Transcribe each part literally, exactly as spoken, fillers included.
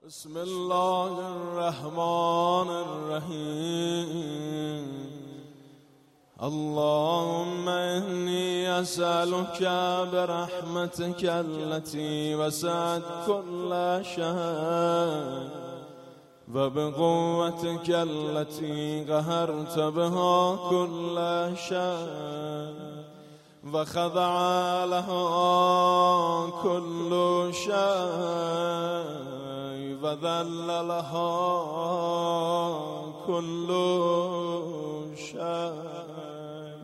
بسم الله الرحمن الرحيم اللهم إني أسألك برحمتك التي وسعت كل شيء وبقوتك التي قهرت بها كل شيء وخضع لها كل شيء وذل لها كل شيء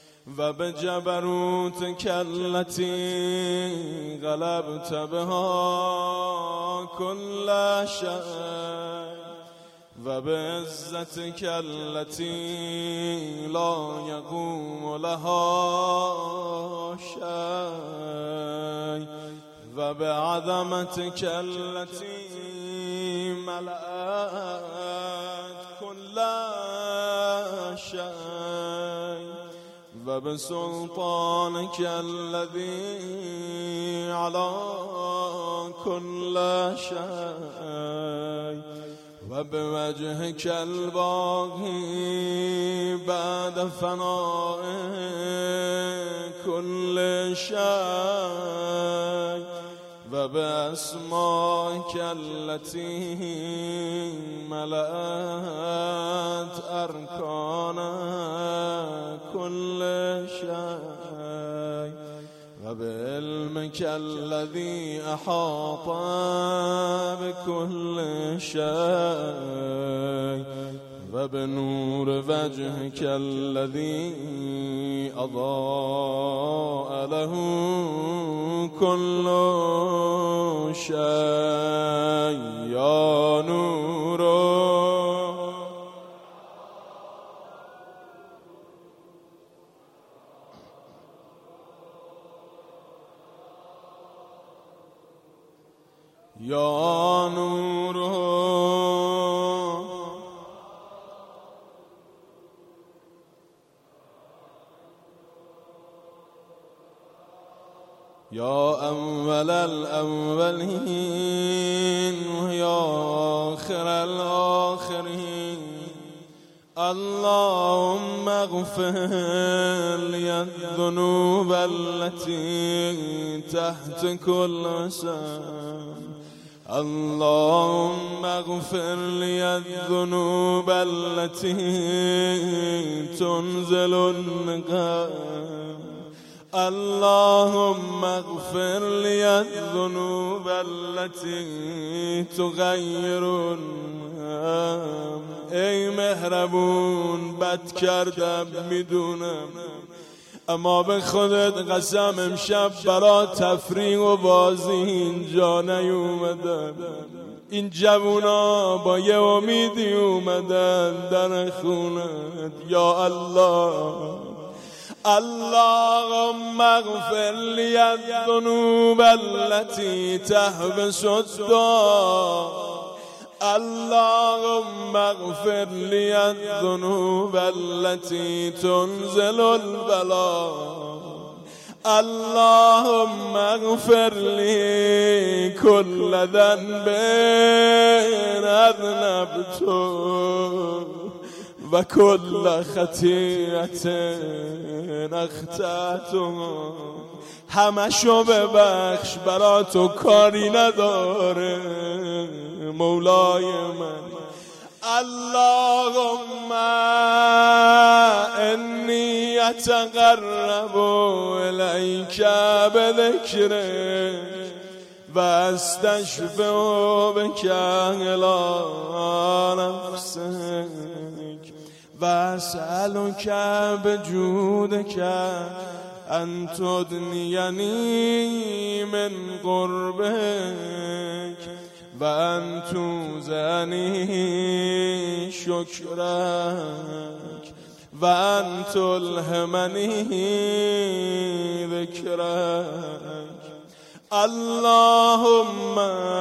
وبجبروتك التي غلبت بها كل شيء وبعزتك التي لا يقوم لها شيء وبعظمتك التي ملأت كل شيء وبسلطانك الذي على كل شيء وبوجهك الباقي بعد فناء كل شيء وبأسمائك التي ملأت أركان كل شيء وبعلمك الذي أحاط بكل شيء وبنور وجهك الذي أضاء له كل شيء يا نور يا نور يا أول الأولين ويا آخر الآخرين اللهم اغفر لي الذنوب التي تحت كل سن اللهم اغفر لي الذنوب التي تنزل النقم اللهم اغفر لي الذنوب التي تغير النعم ای مهربون بد کردم میدونم اما به خودت قسم امشب برا تفریح و بازی اینجا نیومدن این جوونا با یه امیدی اومدن در خونت یا الله اللهم اغفر لي الذنوب التي تحبس الدعاء اللهم اغفر لي الذنوب التي تنزل البلاء اللهم اغفر لي كل ذنب أذنبته وكل خطیئت اخطأته همشو ببخش برا تو کاری نداره مولای من اللهم انی اتقرب الیک بذکرک و استشفع بک الی نفسک و اسألک بجودک ان تدنینی من قربک و ان توزنی شکرک و ان تلهمنی ذکرک اللهم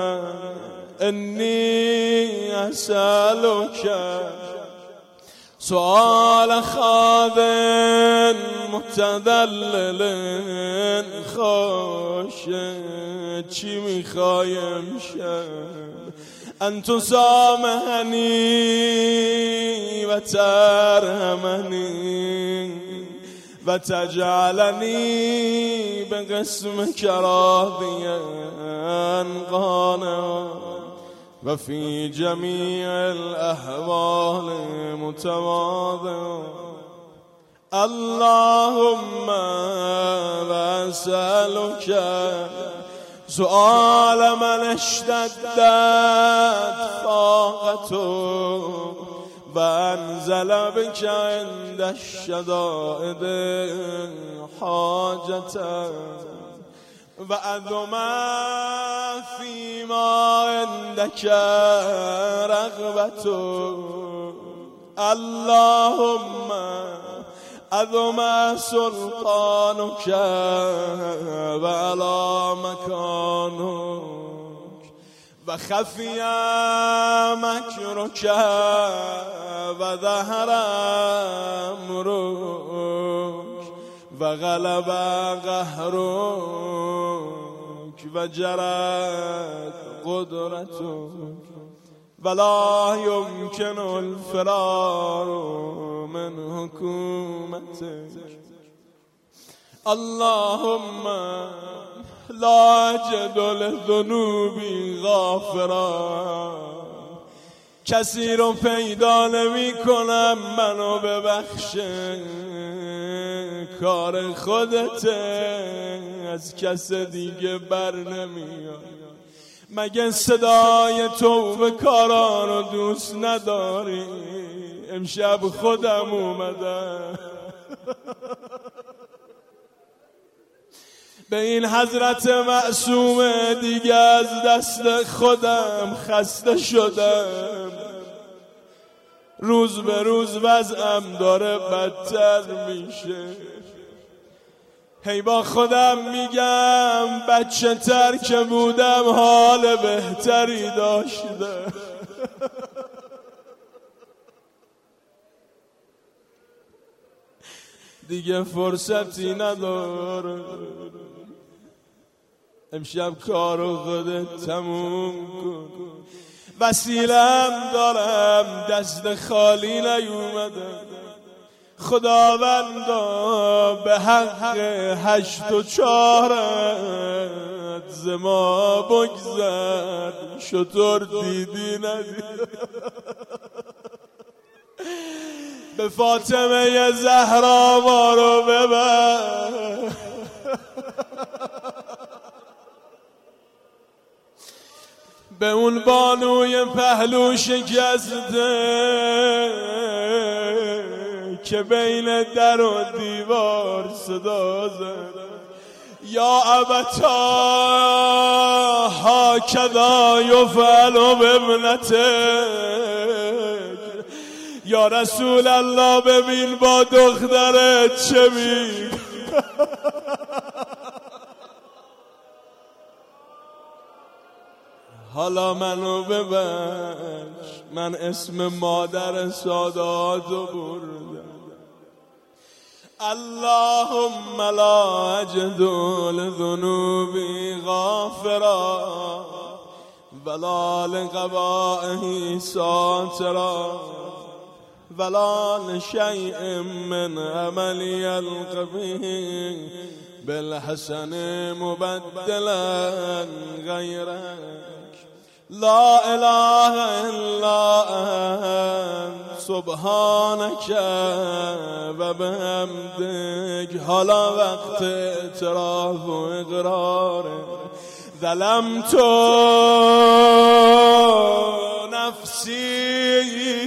انی اسألک سؤال خاذ متدلل خاشع چی میخوایم شب أن تسامحني وترحمني وتجعلني بقسمك راضيا قانعا وفي جميع الأحوال متواضعا. اللهم وأسألك سؤال من اشتدت طاقته وأنزل بك عند الشدائد حاجته وأذم فيما عندك رغبته. اللهم أذم سلطانك وعلى مكانك وخفي مكرك وظهر أمرك وغلب قهرك وجرت قدرتك ولا يمكن الفرار من حكومتك. اللهم لا أجد لذنوبی غافرا، کسی رو پیدا نمی کنم منو ببخشه، کار خودته از کس دیگه بر نمیاد. مگه صدای توبه کارا رو دوست نداری؟ امشب خودم اومدم به این حضرت معصوم دیگه از دست خودم خسته شدم، روز به روز وضعم داره بدتر میشه. هی با خودم میگم بچه تر که بودم حال بهتری داشتم. دیگه فرصتی نداره، امشب کارو خودت تموم کن. وسیله‌ام دارم دست خالی نیومدم، خداوندا به حق هشت و چهارت ز ما بگذر، شطور دیدی ندید به فاطمه زهرا ما رو ببر، به اون بانوی پهلو شکسته که بین در و دیوار صدا زد، یا ابتا هاکذا یفعل بابنتک. یا رسول الله ببین با دخترت چه میگه. حالا منو ببخش، من اسم مادر ساداتو بردم. اللهم لا اجد لذنوبی غافرا ولا لقبائه ساترا ولا لشيء من عملي القبيح بالحسن مبدلا غيرك. لا اله الا انت سبحانك و بحمدك. حالا وقت اعتراف و اقرار. ظلمت نفسی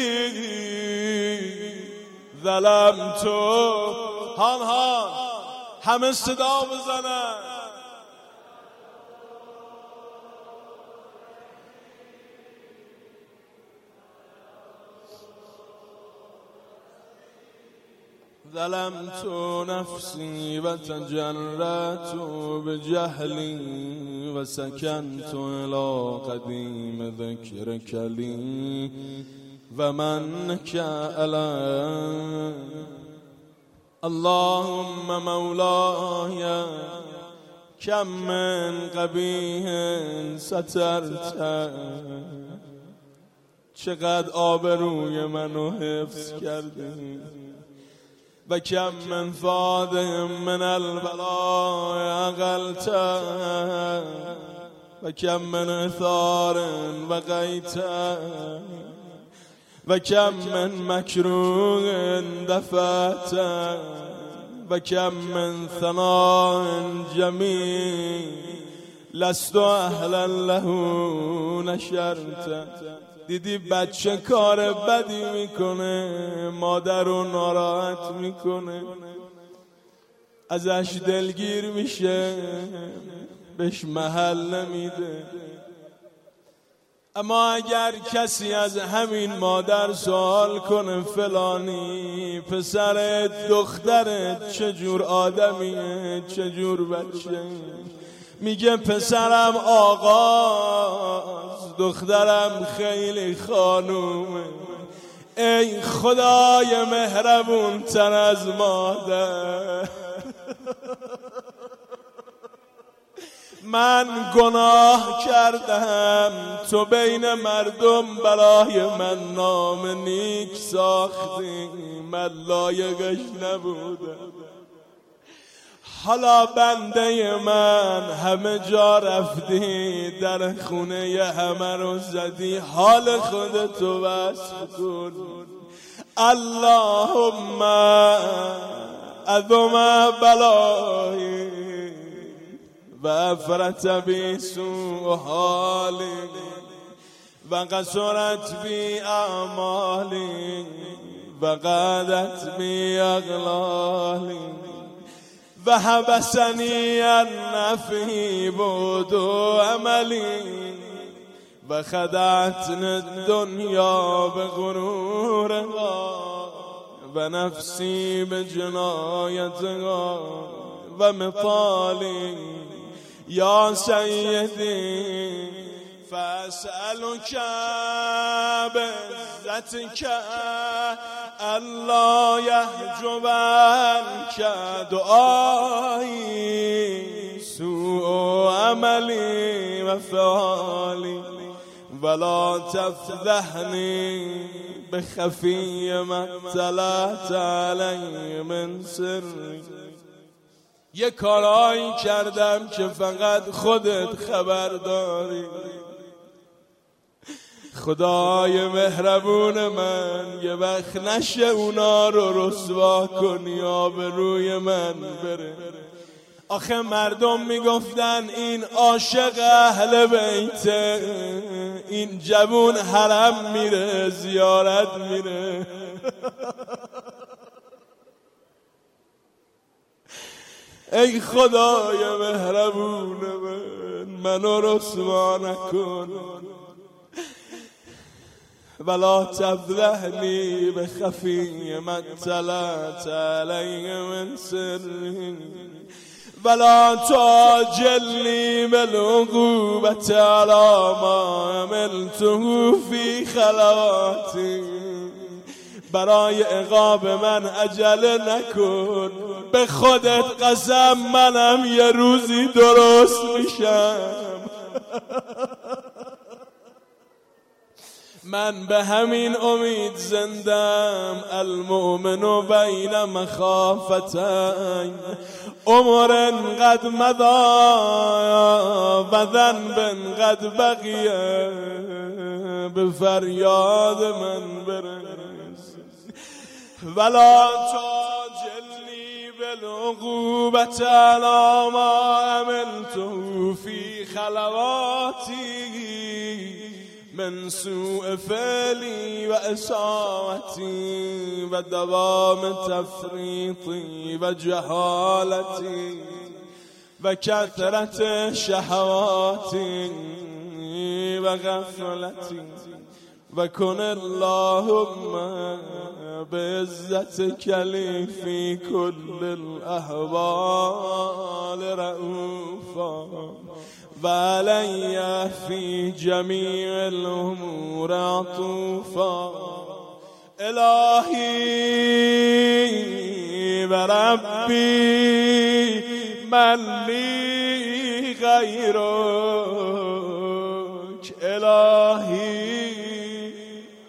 ظلمت. هان هان همه صدا بزنن. ظلمت نفسي وتجرأت بجهلي وسكنت إلى قديم ذكرك لي ومنك علي. اللهم مولاي كم من قبيح سترت چقدر آبروی منو حفظ کردی و کم من فاده من البلاء عقلت و کم من اثار و غیت و کم من مکروه دفعت و کم من ثناء جمیل لست اهلا له نشرت. دیدی بچه کار بدی میکنه، مادر رو ناراحت میکنه، ازش دلگیر میشه، بهش محل نمیده. اما اگر کسی از همین مادر سوال کنه فلانی پسرت دخترت چجور آدمیه، چجور بچه، میگه پسرم آغاز، دخترم خیلی خانومه. ای خدای مهربون تر از مادر، من گناه کردم، تو بین مردم برای من نام نیک ساختی، من لایقش نبودم. حالا بنده من همه جا رفتی، در خونه همه رو زدی، حال خودتو وصف کن. اللهم عظم بلایی و افرت بی سوء حالی و قصرت بی اعمالی و قادت بی اغلالی و حبسنی النفی بود و عملی و خدعتنی الدنیا به غرورها و نفسی به جنایتها و مطالی. یا سیدی فاسألک بعزتک الا یحجب عنک دعایی سوء عملی و فعالی ولا تفضحنی بخفی ما اطلعت علی من سری. یه کارایی کردم که فقط خودت خبر داری. خدای مهربون من یه وقت نشه اونا رو رسوا کنی، آبروی من بره. آخه مردم میگفتن این عاشق اهل بیته، این جوون حرم میره زیارت میره. ای خدای مهربون من منو رسوا نکن، ولا تفضحنی بخفی ما اطلعت علی من سری ولا تعجلنی بالعقوبة علی ما عملته فی خلواتی. برای عقاب من عجله نکن، به خودت قسم منم یه روزی درست میشم. من به همین امید زندم، المؤمن بین مخافتین عمر قد مضى و ذنب قد بقی، به فریاد من برس. ولا تعجلنی بالعقوبة علی ما عملته فی خلواتی من سوء فعلی و اساءتی و دوام تفریطی و جهالتی و کثرت شهواتی و غفلتی. و کن اللهم بعزتک لی فی کل الاحوال رؤوفا و علی فی جمیع الامور عطوفا. الهی و ربی من لی غیرک، الهی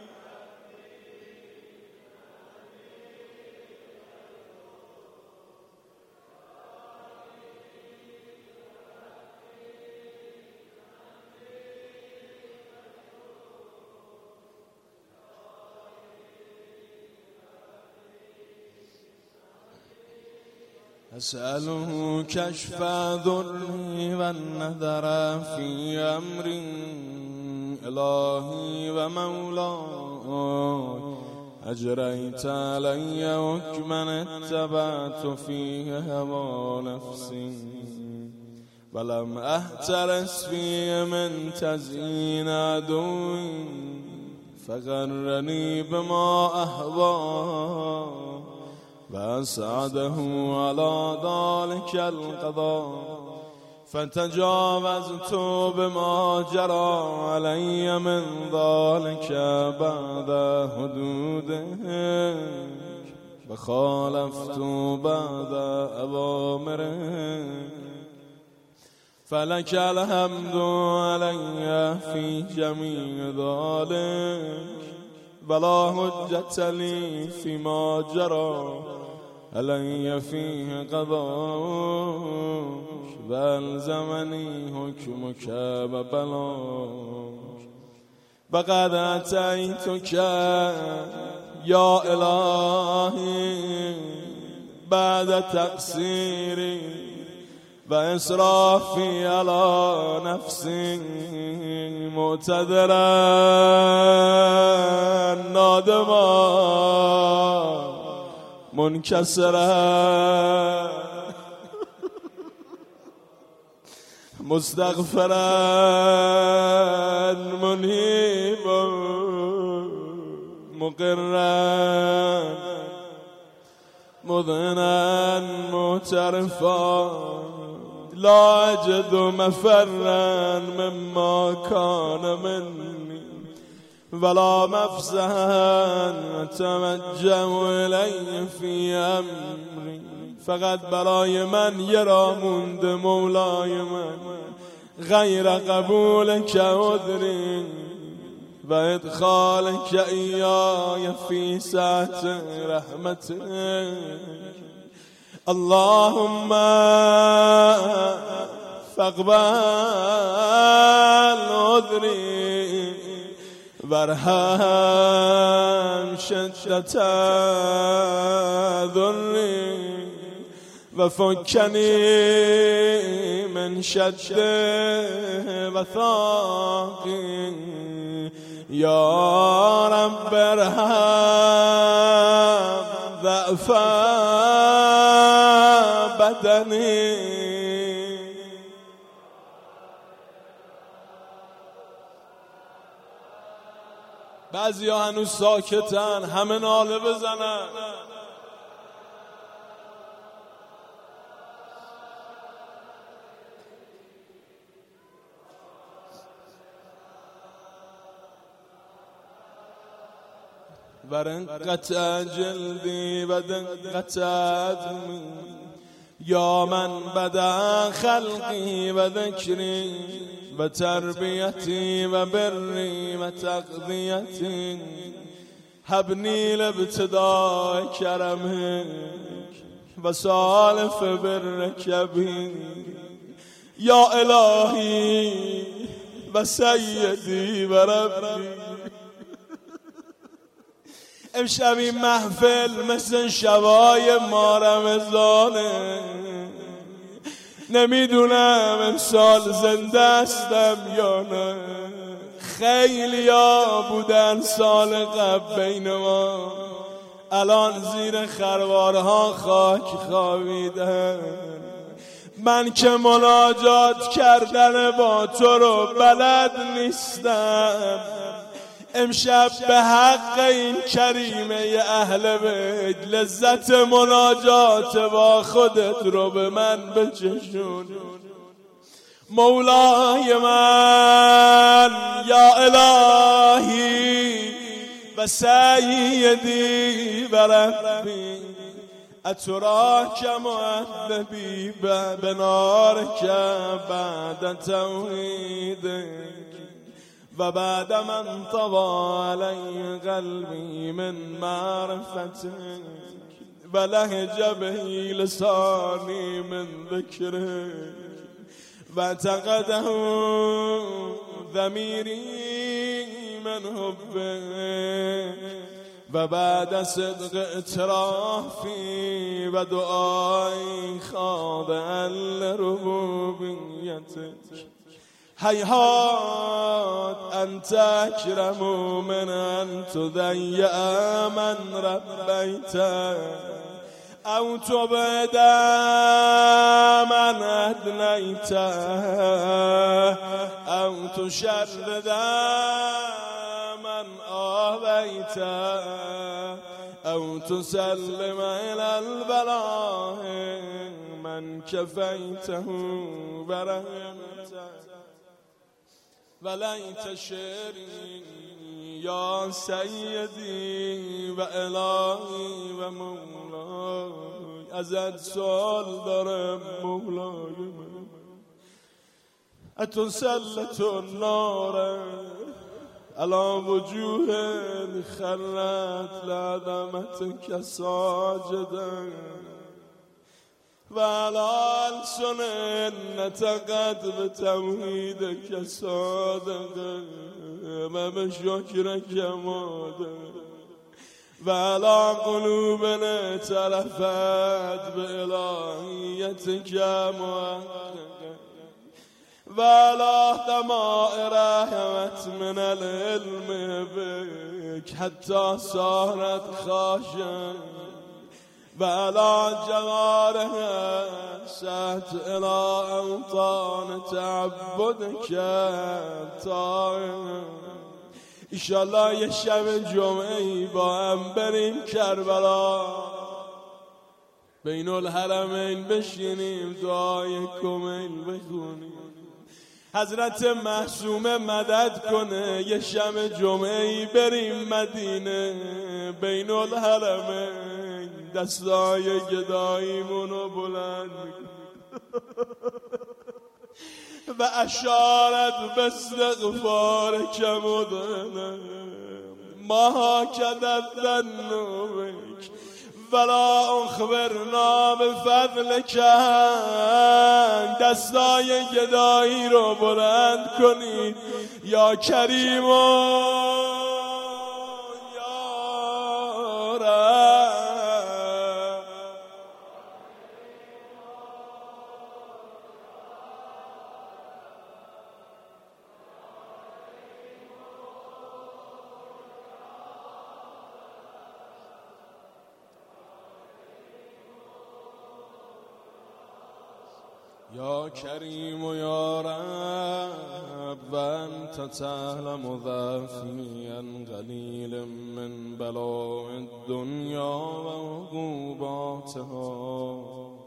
أسأله كشف ذري والنذر في أمري إلهي ومولاي أجريت علي حكما اتبعت فيه هوى نفسي ولم أهترس فيه من تزيين عدوي فغرني بما أهوى وأسعده على ذلك القضاء فتجاوزت بما جرى علي من ذلك بعد حدودك وخالفت بعد أوامرك فلك الحمد علي في جميع ذلك ولا حجة لي فيما جرى علي فيه قضاءك والزمني حكمك وبلاك وقد أتيتك يا إلهي بعد تقصيري وإسرافي على نفسي معتذرا نادما منكسرا مستغفرا منيبا مقرا مذنا معترفا لا أجد مفرا مما كان مني ولا مفزعا أتوجه إليه في أمري فقط برای من یرا موند مولای من غیر قبولك عذری و ادخالك ایای فی سعة رحمتك اللهم فاقبل عذری وارحم شدة ضری وفكني من شد وثاقي يا رب ارحم ضعف بدني بعضی ها هنوز ساکتن همه ناله بزنن ورقة جلدي ودقة عظمي يا من بدأ خلقي وذكري وتربيتي وبري وتقضيتي هبني لابتداء كرمك وسالف برك بي يا إلهي وسيدي وربي امشب این محفل مثل شبای ما رمضانه نمیدونم امسال زنده استم یا نه خیلی ها بودن سال قبل بین ما الان زیر خروارها خاک خوابیدن من که مناجات کردن با تو رو بلد نیستم امشب به حق این کریمه اهل بیت لذت مناجات با خودت رو به من بچشون مولای من یا الهی و سیدی و ربی اتراک معذبی به نارک بعد توحیدک و بعد من طوى علی قلبی من معرفتك و لهج به لسانی من ذکرك و اعتقده ضمیری من حبك و بعد صدق اعترافی و دعای خاضعا لربوبیتک هیهات انت اکرم من ان تضیع من ربیته او تبعد من ادنیته او تشرد من آویته او تسلم الى البلاء من کفیته برحمته ولیت شعری یا سیدی و الهی و مولای ازت سوال دارم مولای من اتسلط النار علی وجوه خرت لعظمتک ساجدا و علی السن نطقت بتوحیدک صادقا و بشکرک مادا و علی قلوب اعترفت بإلهیتک محققا و علی ضمائر رحمت من العلم بک حتی صارت خاشعا و علی جوارح سات الى اوطان تعبدک طائعا ایشالله یه شب جمعه‌ای با هم بریم کربلا بین الحرمین بشینیم دعای کمیل بخونیم حضرت معصومه مدد کنه یه شب جمعه‌ای بریم مدینه بین الحرمین دستای گداییمونو بلند و اشارت باستغفارک مدنا ما کدت ذنوبک ولا اخبرنا بفضلک دستای گدایی رو بلند کنید یا کریم و یا رب یا کریم و یا رب و انت تعلم ضعفی ان قلیل من بلاء الدنیا و عقوباتها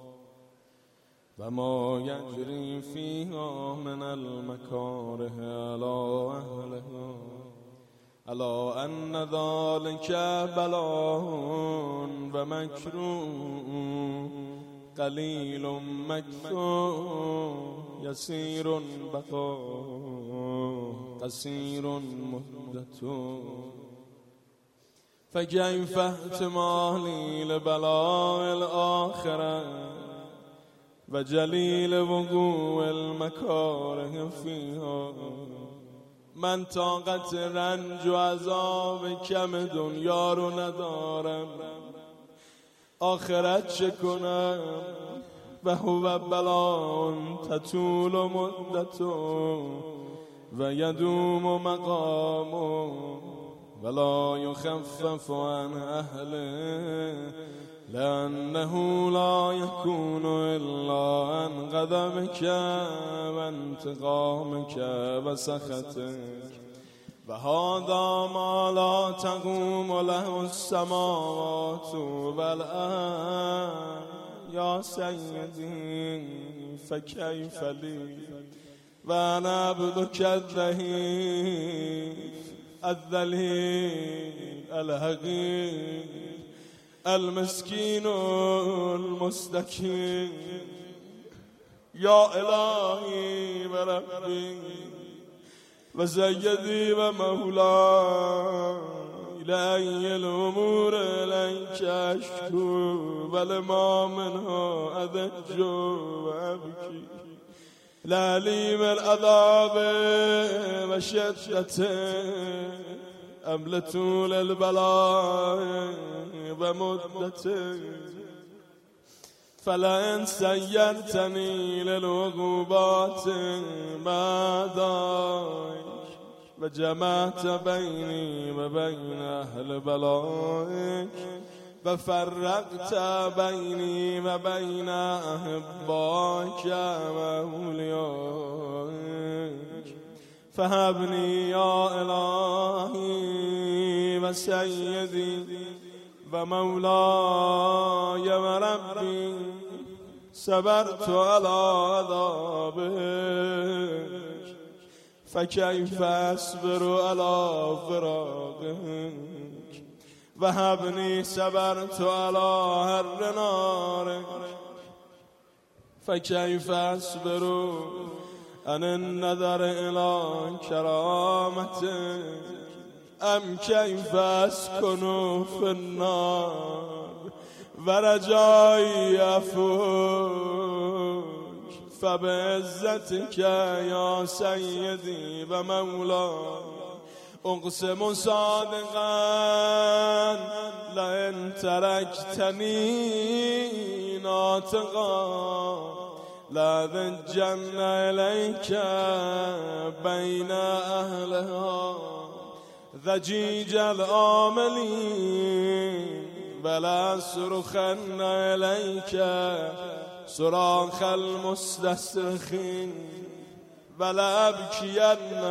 و ما یجری فیها من المکاره علی اهلها الا ان ذلک بلاء و مکروه قلیل مکثور یسیر بقا قصیر مدت فکیف احتمالی لبلاء الآخرة و جلیل وقوع المکاره فیها من طاقت رنج و عذاب کم دنیا رو ندارم آخرت چه کنم و هو بلاء تطول مدت و یدوم مقام ولا یخفف عن اهله لانه لا یکون الا عن غضبک و انتقامک و سخطک و هذا ما لا تقوم له السماوات والارض یا سیدی فکیف لی و انا عبدک الضعیف الذلیل الحقیر المسکین المستکین یا الهی و ربی و سیدی و مولا الی الامور الیک اشکو و لما منها اذج و ابکی لعلیم العذاب و شدته قبل طول البلاء و مدته فلئن سيرتني للعقوبات بعدك وجمعت بيني وبين أهل بلائك وفرقت بيني وبين أحبائك وأوليائك فهبني يا إلهي وسيدي ومولاي وربي صبرت على عذابك فكيف أصبر على فراقك وهبني صبرت على حر نارك فكيف أصبر عن النظر إلى كرامتك أم كيف أسكن في النار ورجائي عفوك فبعزتك يا سيدي ومولاي أقسم صادقا لئن تركتني ناطقا لأذجن إليك بين أهلها ذجيج الآملين ولا أصرخن إليك صراخ المستصرخين ولا أبكين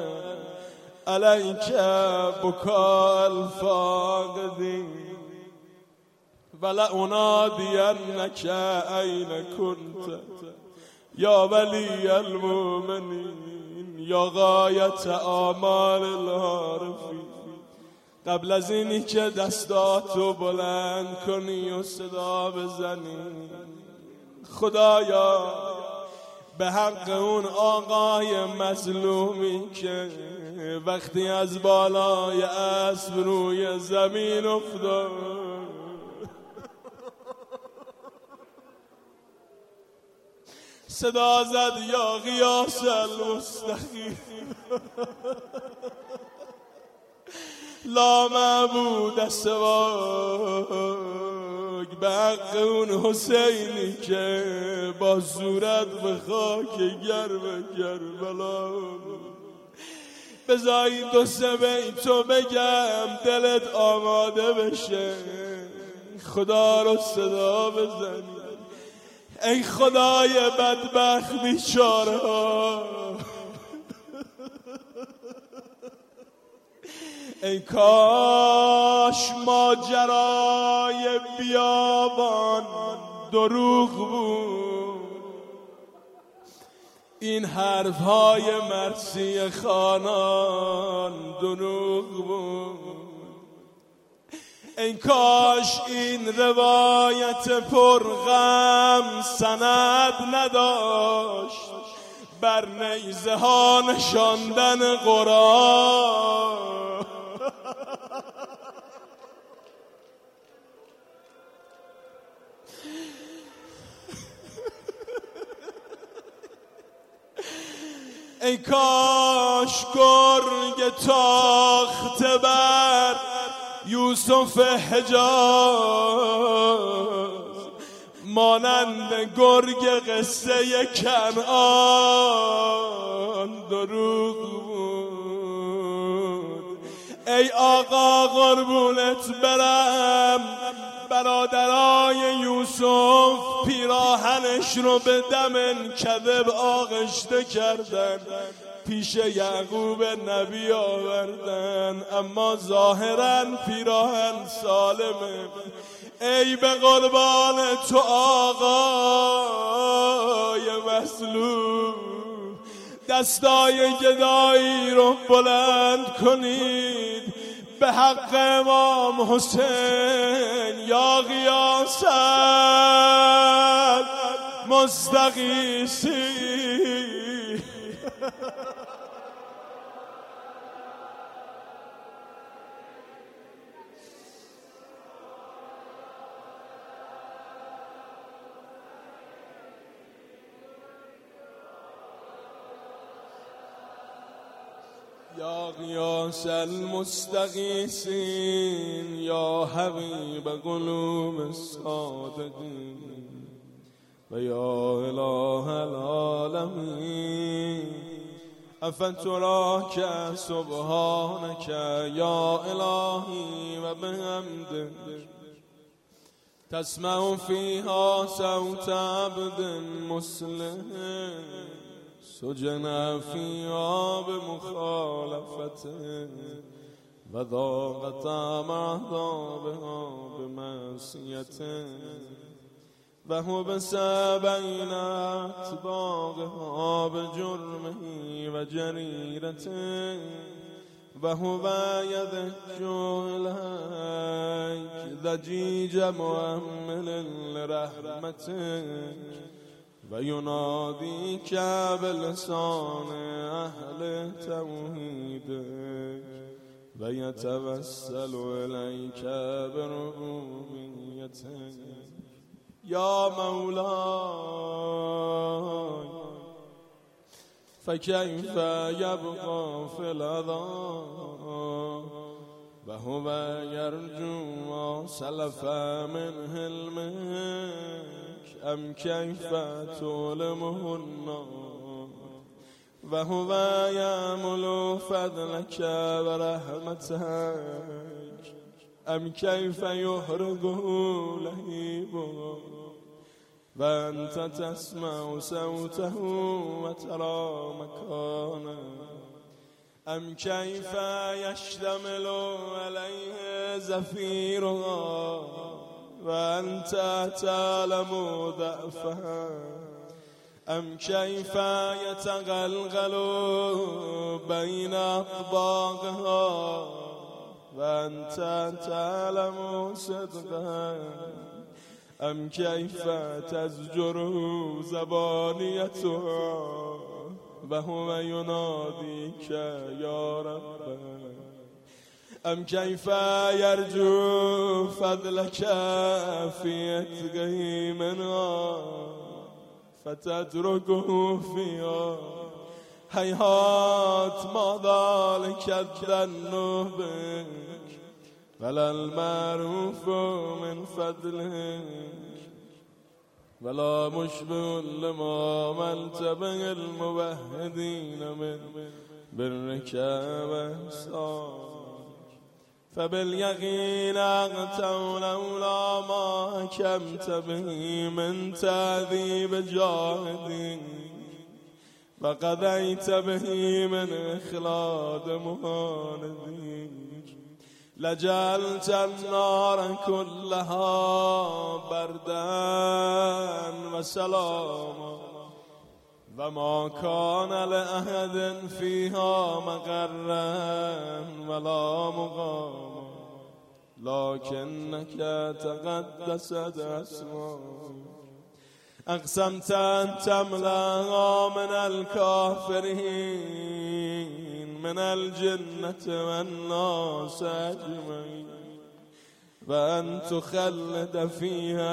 عليك بكاء الفاقدين ولا أنادينك أين كنت يا ولي المؤمنين يا غاية آمال العارفين قبل از اینی که دستاتو بلند کنی و صدا بزنی خدایا به حق اون آقای مظلومی که وقتی از بالای اسب روی زمین افتاد صدا زد یا غیاث المستقیم لا معبود سواک به حق اون حسینی که با صورت به خاک گرم کربلا بذاری دو سه بیتو بگم دلت آماده بشه خدا رو صدا بزنی ای خدای بدبخت بیچاره ها ای کاش ماجرای بیابان دروغ بود این حرفهای مرسی خانان دروغ بود ای کاش این روایت پرغم سند نداشت بر نیزه ها نشاندن قرآن ای کاش گرگ تاخته بر یوسف حجاز مانند گرگ قصه کنعان دروغ بود ای آقا قربونت برم برادرای یوسف پیراهنش رو به دم کذب آغشته کردن پیش یعقوب نبی آوردن اما ظاهرا پیراهن سالمه ای به قربان تو آقای مظلوم دستای گدایی رو بلند کنید به حق امام حسین یا غیاث مستغیثی یا غیاث المستغیثین یا حبیب قلوب الصادقین و یا اله العالمین افتراک سبحانک یا الهی و بحمدک تسمع فیها صوت عبد مسلم سجن فیها بمخالفته و ضاقت اعضابها بمعصیته و حبس بین اطباقها بجرمه و جریرته و هو یدج الیک ضجیج محمل لرحمتک و ینادیک بلسان اهل توحیدک و یتوسل الیک بربوبیتک یا مولاي فكيف يبقى في العذاب وهو يرجو ما سلف من حلمك أم كيف تؤلمه النار وهو يأمل فضلك ورحمتك أم كيف يحرقه لهيبه وأنت تسمع صوته وترى مكانه أم كيف يشتمل عليه زفيرها وأنت تعلم ضعفها أم كيف يتغلغل بين أطباقها وأنت تعلم صدقها أم كيف تزجر زبانيتها وهو يناديك يا رب أم كيف يرجو فضلك في عتقه منها فتتركه فيها هيهات ما ذلك الظن بك ولا المعروف من فضلك ولا مشبه لما عملت به الموحدين من برك وإحسانك فباليقين أغتوا لولا ما حكمت به من تعذيب جاهدين وقضيت به من إخلاد مهاندين لجعلت النار كلها بردا وسلاما وما كان لأحد فيها مقرا ولا مقاما لكنك تقدست أسماء أقسمت أن تملأها من الكافرين من الجنة والناس أجمعين وأن تخلد فيها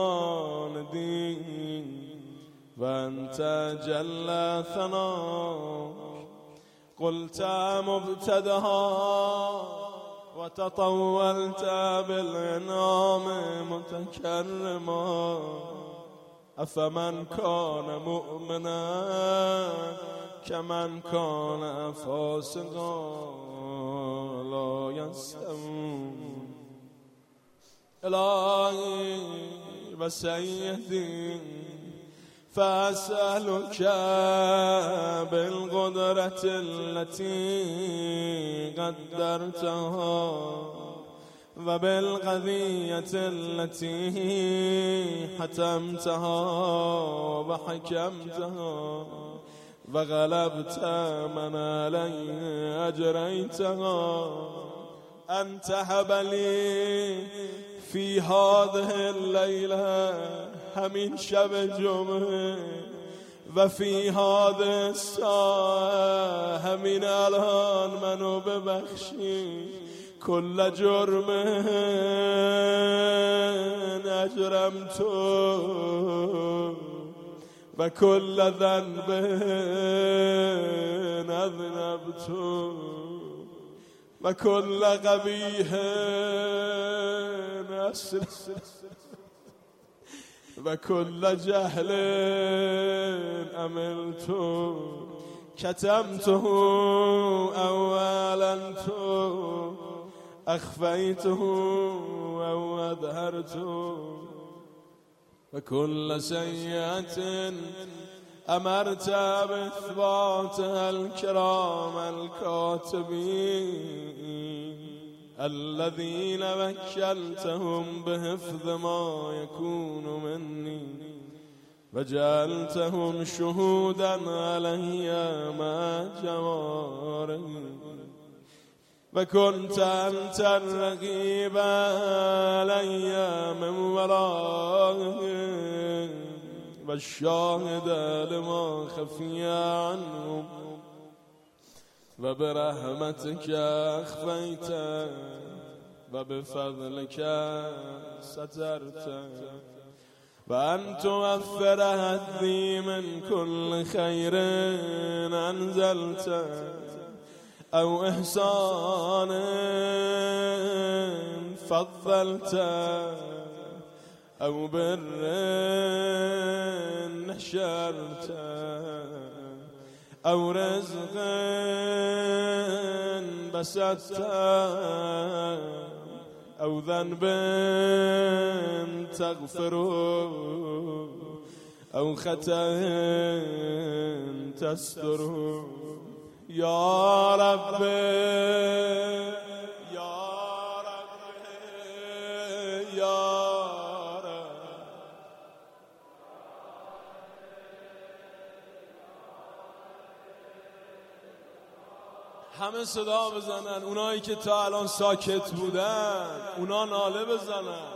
المالدين وأنت جل ثناك قلت مبتدها وتطولت بالإنعام متكرما أفمن كان مؤمنا كمن كان فاسقا لا يستوون إلهي وسيدي فأسألك بالقدرة التي قدرتها وبالقضية التي حتمتها وحكمتها وغلبت من عليه أجريتها أن تهب لي في هذه الليلة همین شب جمعه و فی هذه الساعه همین الان منو ببخشی کل جرم اجرم تو و کل ذنب اذنبت و کل قبیح اسرفت و کل جهل عملت کتمته او اعلنت اخفیته او اظهرت و کل سیئة امرت باثباتها الكرام الكاتبين الذين وكلتهم بحفظ ما يكون مني وجعلتهم شهودا علي مع جوارحي وكنت أنت الرقيب علي من ورائهم والشاهد لما خفي عنهم وبرحمتك أخفيت وبفضلك سترت وأن توفر هدي من كل خير أنزلت أو إحسان فضلت أو بر نشرت أو رزق بسطت أو ذنب تغفر أو خطأ تستر يا رب يا رب يا همه صدا بزنن، اونایی که تا الان ساکت بودن اونا ناله بزنن.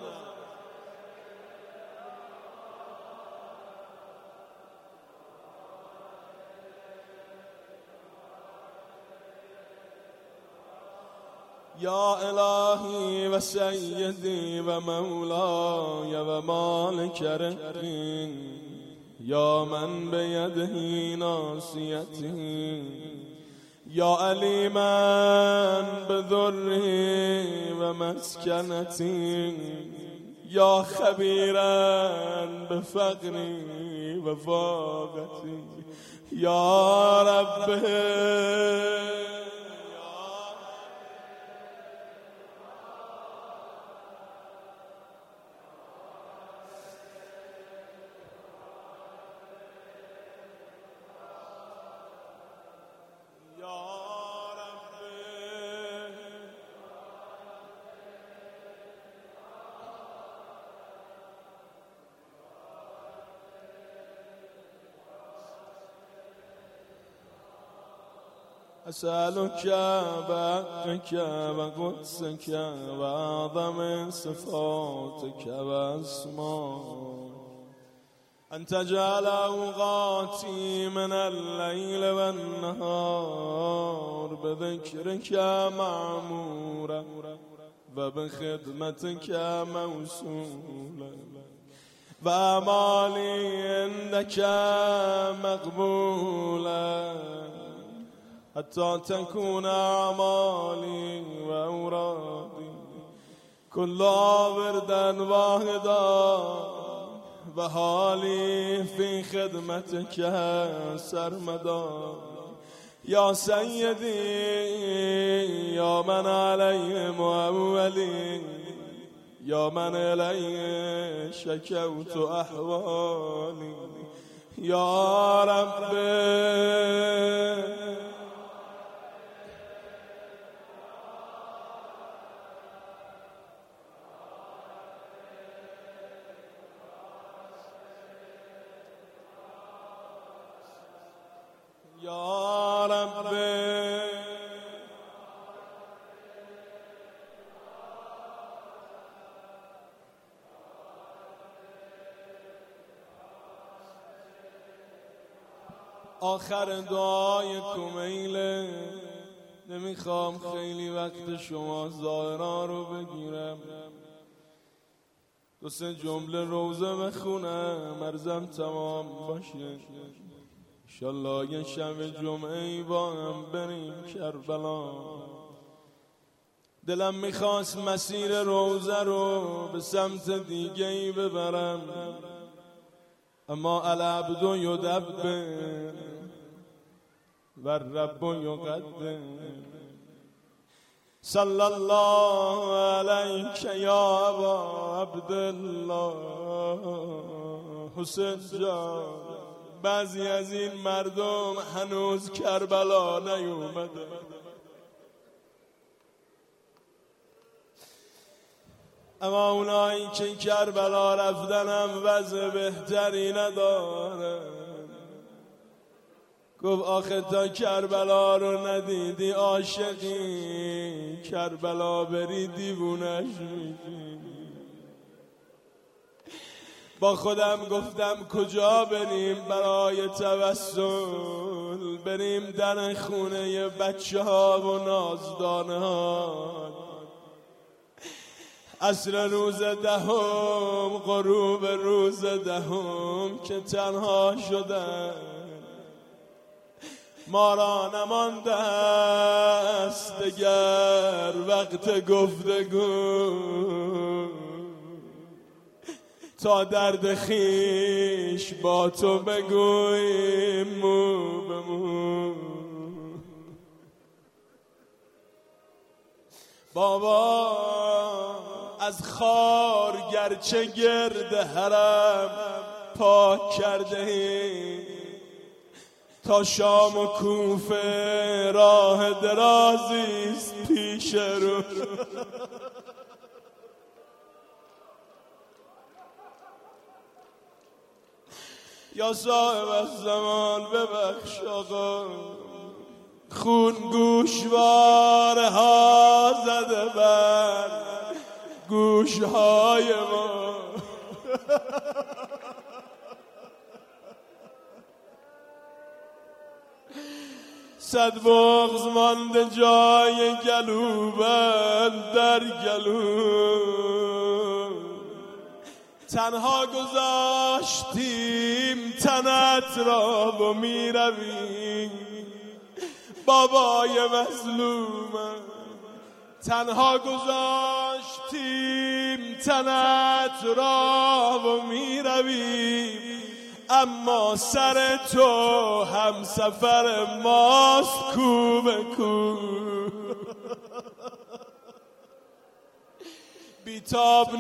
یا الهی و سیدی و مولای و مالک رقی یا من بیده ناصیتی یا علیما بذری و مسکنتی یا خبیرا بفقری و فاقتی یا رب أسألك بحقك وقدسك وأعظم صفاتك وأسمائك أن تجعل أوقاتي من الليل والنهار بذكرك معمورا وبخدمتك موصولا وأعمالي عندك مقبولا حتى تكون أعمالي وأورادي كلها وردا واحدا وحالي في خدمتك سرمدا يا سيدي يا من عليه مؤولي يا من إليه شكوت أحوالي يا ربي یا رب آخر دعای کمیله، نمیخوام خیلی وقت شما زائران رو بگیرم. دو سه جمله روزه بخونم عرضم تمام باشه. انشالله یه شب جمعه ای با هم بریم کربلا. دلم میخواست مسیر روزه رو به سمت دیگه ای ببرم، اما العبد یدبر و الرب یقدر. صلی الله علیک یا ابا عبدالله. حسین جان، بعضی از این مردم هنوز کربلا نیومده. اما اونایی که کربلا رفتنم وضع بهتری نداره. گفت آخه تا کربلا رو ندیدی عاشقی، کربلا بری دیوونش میشی. با خودم گفتم کجا بریم برای توسل؟ بریم در خونه بچه ها و نازدانه ها. عصر روز دهم، غروب روز دهم که تنها شدن، ما را نمانده است دگر وقت گفتگو، تا درد خیش با تو بگوییم مو به مو. بابا از خار گرچه گرد حرم پاک کرده ایم، تا شام و کوفه راه درازیست پیش رو. یا صاحب الزمان ببخش آقا، خون گوشواره ها زده بر گوشهای ما. صد بغض مانده جای گلو بند در گلو، تنها گذاشتیم تنت را و می رویم. بابای مظلومم، تنها گذاشتیم تنت را و می رویم، اما سر تو هم سفر ماست کو به کو. بیتاب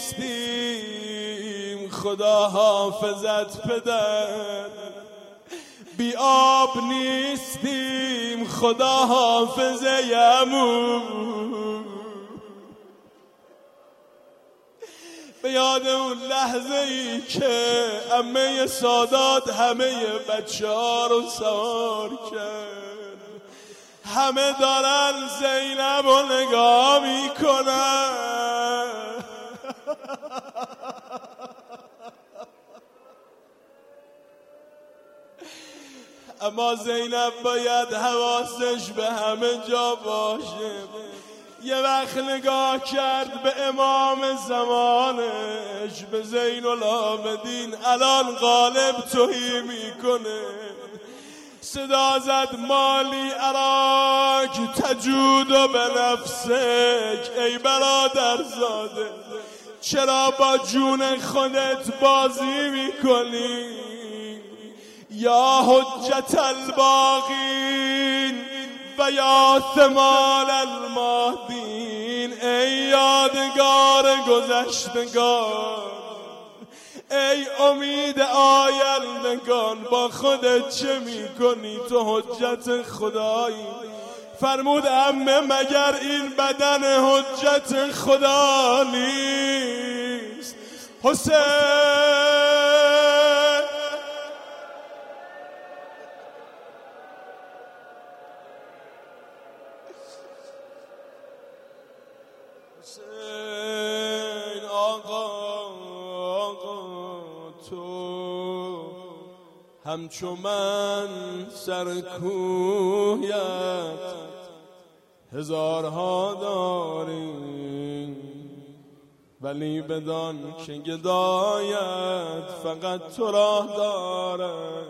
نیستیم خدا حافظت پدر، بی آب نیستیم خدا حافظه یمو. به یاد اون لحظه ای که عمه سادات همه بچه ها رو سوار کرد، همه دارن زینب رو نگاه میکنن. اما زینب باید حواسش به همه جا باشه. یه وقت نگاه کرد به امام زمانش، به زین العابدین، الان غالب توهی میکنه. صدا زد مالی اراک تجود به نفسک. ای برادر زاده، چرا با جون خودت بازی میکنی؟ یا حجت الباقین و یا ثمال الماضین. ای یادگار گذشتگان، ای امید آیندگان، با خودت چه میکنی؟ تو حجت خدایی. فرمود عمه مگر این بدن حجت خدا نیست؟ حسین حسین آقا، آقا تو همچو من سر کویت، هزارها داری ولی بدان که گدایت فقط تو را داره.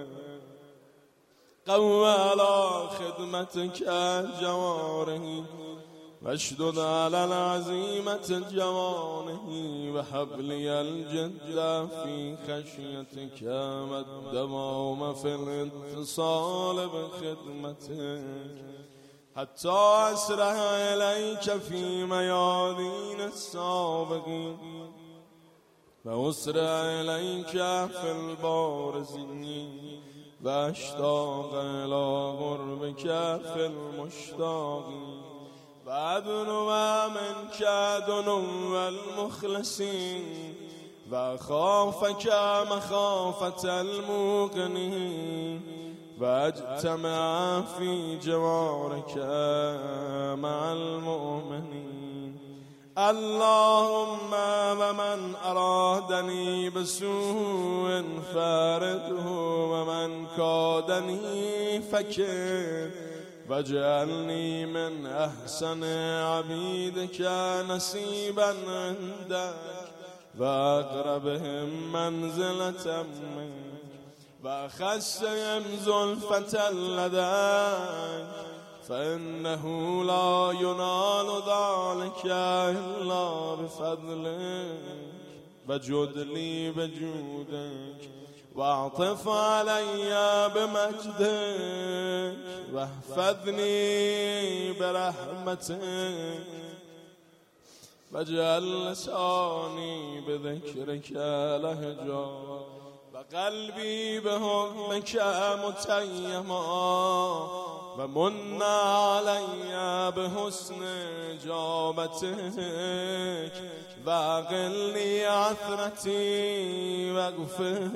قوم علی خدمتك جواره واشدد على العزيمة جوانه وهب لي الجد في خشيتك والدوام في الاتصال بخدمتك حتى أسرع إليك في ميادين السابقين وأسرع إليك في البارزين واشتاق إلى غربك في المشتاقين وأدنو منك دنو المخلصين وأخافك مخافة الموقنين واجتمع في جوارك مع المؤمنين. اللهم ومن أرادني بسوء فارده ومن كادني فكر واجعلني من أحسن عبيدك نصيبا عندك وأقربهم منزلة منك وأخسهم زلفة لديك فإنه لا ينال ذلك إلا بفضلك وجد لي بجودك واعطف علي بمجدك واحفظني برحمتك واجعل لساني بذكرك لهجا وقلبي بحكمك متيما ومن علي بحسن إجابتك وأقلني عثرتي واغفر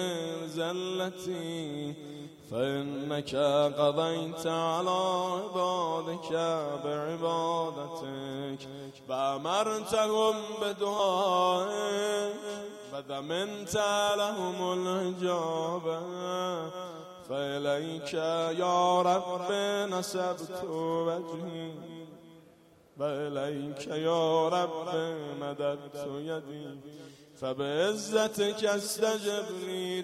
زلتي فإنك قضيت على عبادك بعبادتك وأمرتهم بدعائك وضمنت لهم الإجابة فإليك يا رب نسبت وجهي وإليك يا رب مددت يدي فبعزتك استجب لي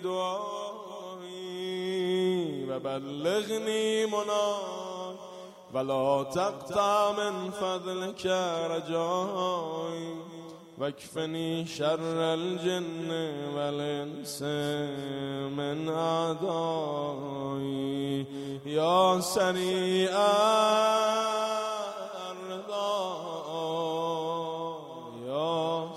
دعائي وبلغني مناي ولا تقطع من فضلك رجائي واكفني شر الجن والإنس من أعدائي يا سريع الرضا يا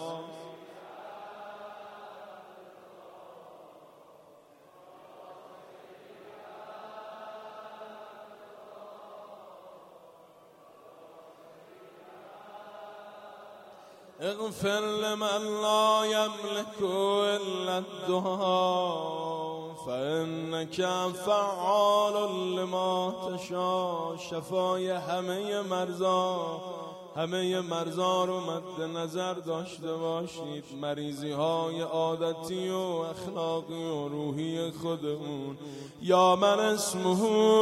اغفر لمن لا يملك إلا الدعاء فإنك فعال لما تشاء. شفای همه مرزا همه مرزا رو مد نظر داشته باشید. مریضی های عادتی و اخلاقی و روحی خودمون یا من اسمه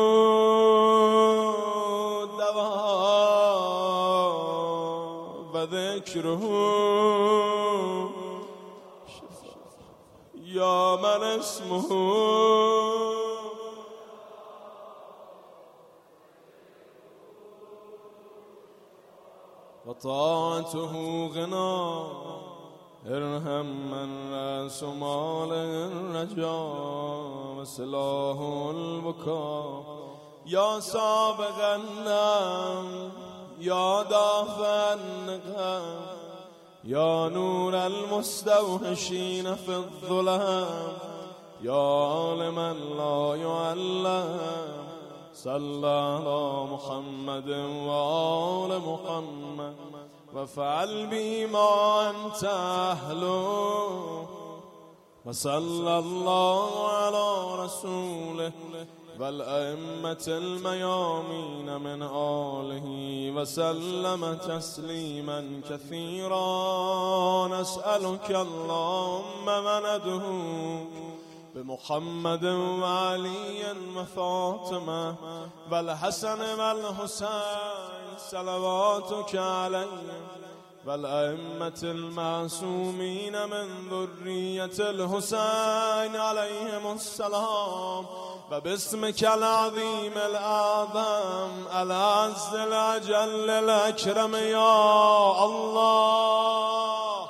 دوا و ذکره یا من اسمه و طاعته غنا ارحم من رأس مال الرجا و سلاح البکا یا سابق النم یا دافع النقم یا نور المستوحشین فی الظلم یا عالما لا يعلم صلی علی محمد و آل محمد وفعل بی ما انت اهله وصلی الله علی رسوله والأئمة الميامين من آله وسلم تسليما كثيرا. نسألك اللهم مندهوك بمحمد وعلي وفاطمة والحسن والحسين صلواتك عليهم والأئمة المعصومين من ذرية الحسين عليهم السلام وباسمك العظيم الأعظم العز الأجل الأكرم يا الله.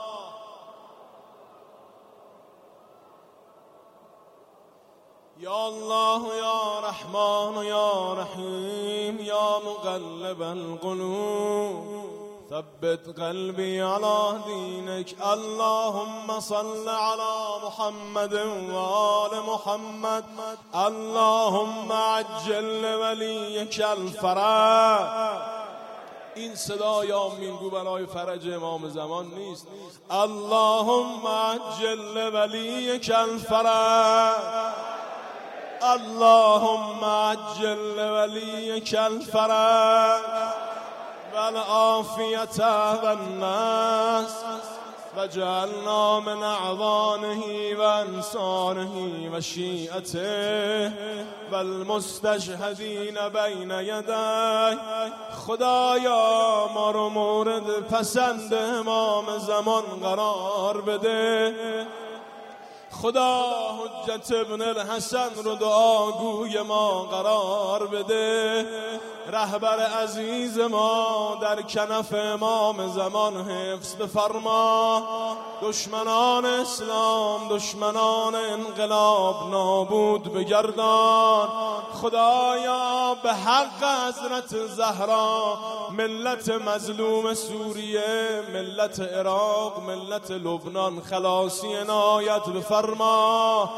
يا الله يا رحمن يا رحيم يا مقلب القلوب ثبت قلبي على دينك. اللهم صل على محمد وآل محمد. اللهم عجل لوليك الفرج. این صدای آمینگو برای فرج امام زمان نیست. اللهم عجل لوليك الفرج. اللهم عجل لوليك الفرج والعافية والناس وجعلنا من أعوانه وأنصاره وشيعته والمستشهدين بين يديه. خدایا ما رو مورد پسند امام زمان قرار بده. خدا حجت ابن الحسن رو دعاگوی ما قرار بده. رهبر عزیز ما در کنف امام زمان حفظ بفرما. دشمنان اسلام دشمنان انقلاب نابود بگردان. خدایا به حق حضرت زهرا ملت مظلوم سوریه، ملت عراق، ملت لبنان خلاصی عنایت بفرما.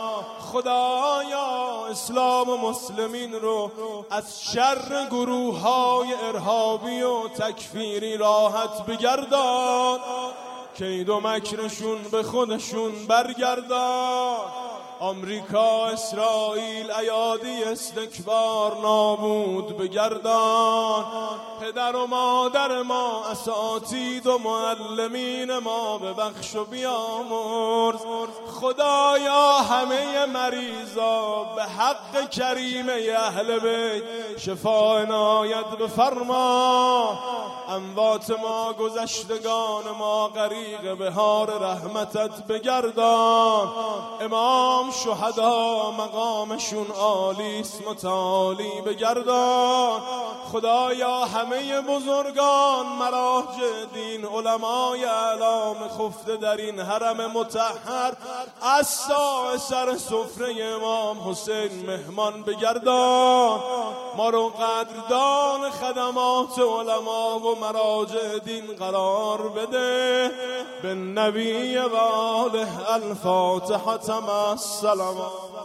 خدایا اسلام و مسلمین رو از شر گروه های ارهابی و تکفیری راحت بگردان. کید و مکرشون به خودشون برگردان. آمریکا، اسرائیل، ایادی استکبار نابود بگردان. پدر و مادر ما، اساتید و معلمین ما ببخش و بیامرز. خدایا همه مریضا به حق کریم اهل بیت شفا عنایت بفرما. اموات ما، گذشتگان ما غریق بهار رحمتت بگردان. امام شهدا مقامشون عالیست متعالی بگردان. خدایا همه بزرگان مراجع دین، علمای اعلام خفته در این حرم مطهر از ساعه سر سفره امام حسین مهمان بگردان. ما رو قدردان خدمات علما و مراجع دین قرار بده. به نبی و آله الفاتحة مع السلام.